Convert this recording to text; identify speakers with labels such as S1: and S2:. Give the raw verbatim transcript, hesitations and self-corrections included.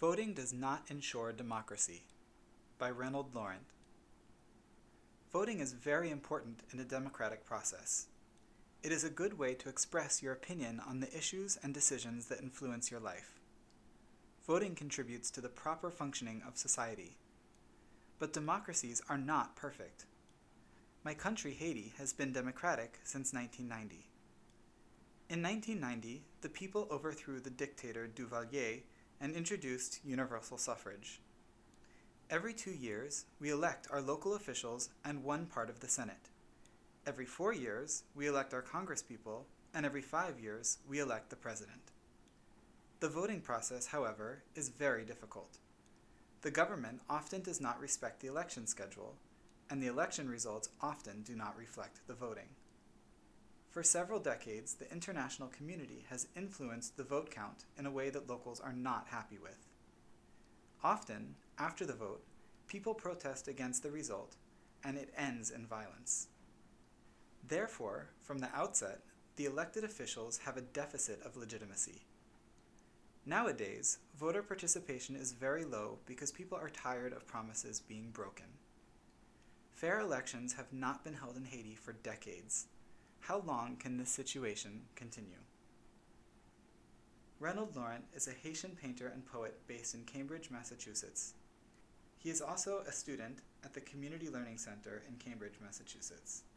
S1: Voting Does Not Ensure Democracy by Reynold Laurent. Voting is very important in a democratic process. It is a good way to express your opinion on the issues and decisions that influence your life. Voting contributes to the proper functioning of society. But democracies are not perfect. My country, Haiti, has been democratic since nineteen ninety. In nineteen ninety, the people overthrew the dictator Duvalier and introduced universal suffrage. Every two years, we elect our local officials and one part of the Senate. Every four years, we elect our congresspeople, and every five years, we elect the president. The voting process, however, is very difficult. The government often does not respect the election schedule, and the election results often do not reflect the voting. For several decades, the international community has influenced the vote count in a way that locals are not happy with. Often, after the vote, people protest against the result, and it ends in violence. Therefore, from the outset, the elected officials have a deficit of legitimacy. Nowadays, voter participation is very low because people are tired of promises being broken. Fair elections have not been held in Haiti for decades. How long can this situation continue? Reynold Laurent is a Haitian painter and poet based in Cambridge, Massachusetts. He is also a student at the Community Learning Center in Cambridge, Massachusetts.